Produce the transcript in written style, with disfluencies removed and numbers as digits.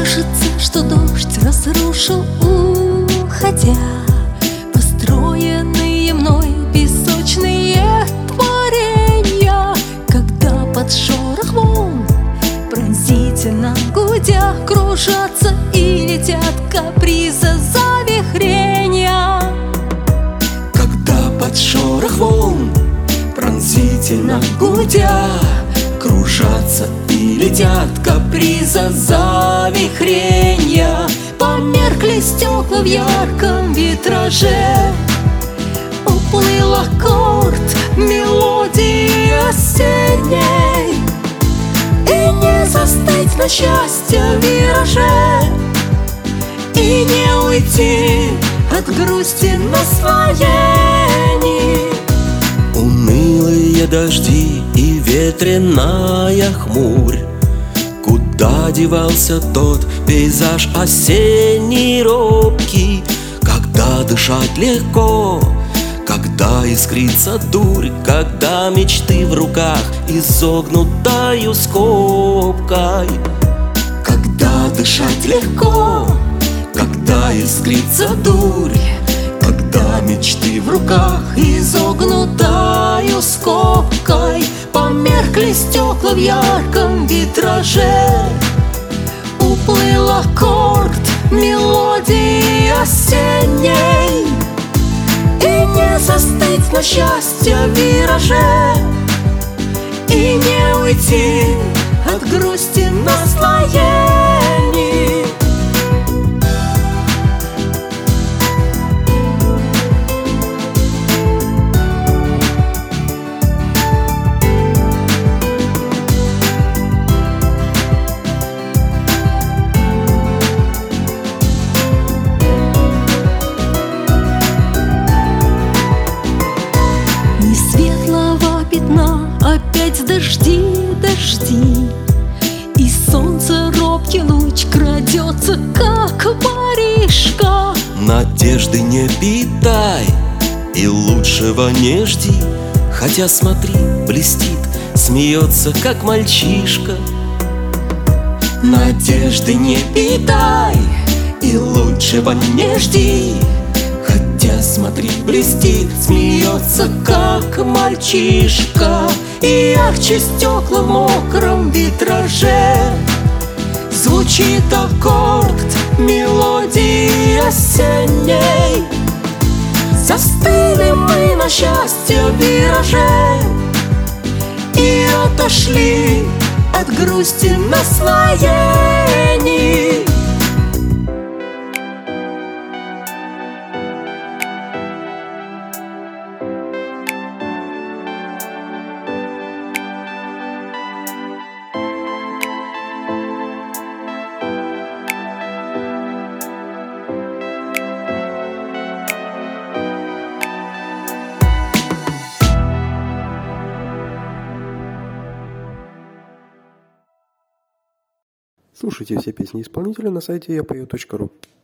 Кажется, что дождь разрушил, уходя, построенные мной песочные творения. Когда под шорох волн, пронзительно гудя, кружатся и летят каприза завихрения. Когда под шорох волн, пронзительно гудя, кружатся и летят каприза завихрения. Померкли стекла в ярком витраже, уплыл аккорд мелодии осенней. И не застыть на счастье в вираже, и не уйти от грусти наслоений. Унылые дожди и ветреная хмурь, куда девался тот пейзаж осенний робкий? Когда дышать легко, когда искрится дурь, когда мечты в руках изогнутою скобкой. Когда дышать легко, когда искрится дурь, когда мечты в руках изогнутою скобкой. Померкли стекла в ярком витраже, уплыл аккорд мелодии осенней. И не застыть на счастье в вираже, и не уйти от грусти наслоений. Опять дожди, дожди, и солнце робкий луч крадется, как воришка. Надежды не питай и лучшего не жди, хотя смотри, блестит, смеется, как мальчишка. Надежды не питай и лучшего не жди, хотя смотри, блестит, смеется, как мальчишка. И ярче стекла в мокром витраже звучит аккорд мелодии осенней. Застыли мы на счастье в вираже и отошли от грусти наслоений. Слушайте все песни исполнителя на сайте yapою.ru.